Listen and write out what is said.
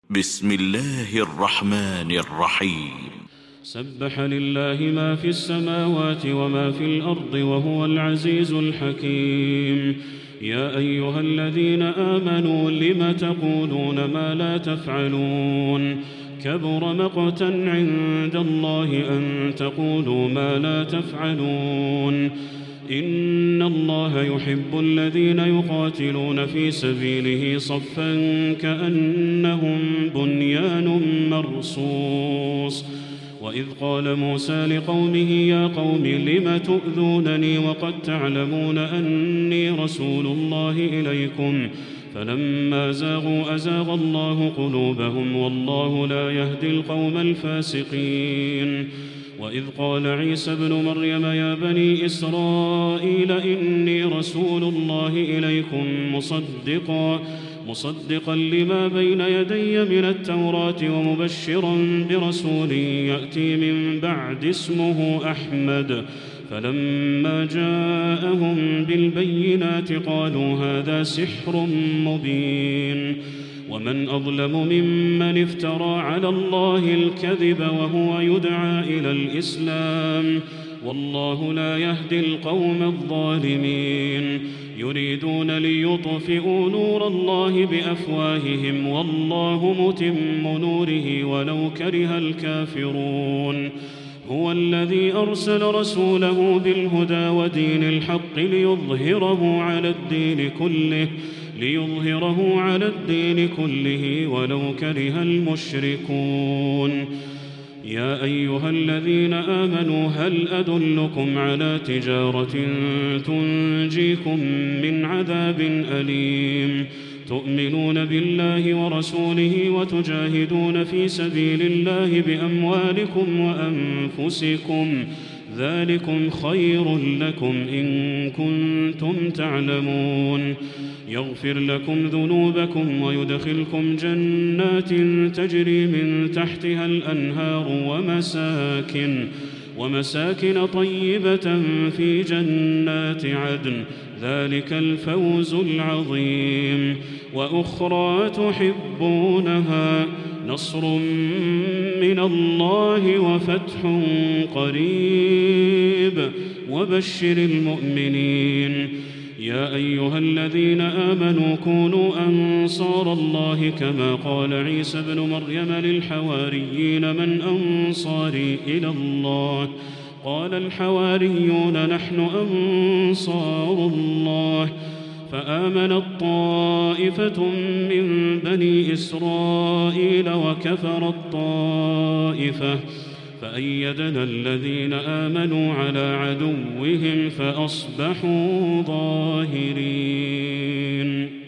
بسم الله الرحمن الرحيم. سبح لله ما في السماوات وما في الأرض وهو العزيز الحكيم. يا أيها الذين آمنوا لم تقولون ما لا تفعلون؟ كبر مقتا عند الله أن تقولوا ما لا تفعلون. إن الله يحب الذين يقاتلون في سبيله صفا كأنهم بنيان مرصوص. وإذ قال موسى لقومه يا قوم لم تؤذونني وقد تعلمون أني رسول الله إليكم فلما زاغوا أزاغ الله قلوبهم والله لا يهدي القوم الفاسقين. وإذ قال عيسى ابن مريم يا بني إسرائيل إني رسول الله إليكم مصدقا لما بين يدي من التوراة ومبشرا برسول يأتي من بعد اسمه أحمد. فلما جاءهم بالبينات قالوا هذا سحر مبين. ومن أظلم ممن افترى على الله الكذب وهو يدعى إلى الإسلام والله لا يهدي القوم الظالمين. يريدون ليطفئوا نور الله بأفواههم والله متم نوره ولو كره الكافرون. هو الذي أرسل رسوله بالهدى ودين الحق ليظهره على الدين كله ولو كره المشركون. يا أيها الذين آمنوا هل أدلكم على تجارة تنجيكم من عذاب أليم؟ تؤمنون بالله ورسوله وتجاهدون في سبيل الله بأموالكم وأنفسكم ذلكم خير لكم إن كنتم تعلمون. يغفر لكم ذنوبكم ويدخلكم جنات تجري من تحتها الأنهار ومساكن طيبة في جنات عدن ذلك الفوز العظيم. وأخرى تحبونها نصر من الله وفتح قريب وبشر المؤمنين. يا أيها الذين آمنوا كونوا أنصار الله كما قال عيسى ابن مريم للحواريين من أنصاري إلى الله؟ قال الحواريون نحن أنصار الله. فآمنت طائفة من بني إسرائيل وكفرت طائفة فأيدنا الذين آمنوا على عدوهم فأصبحوا ظاهرين.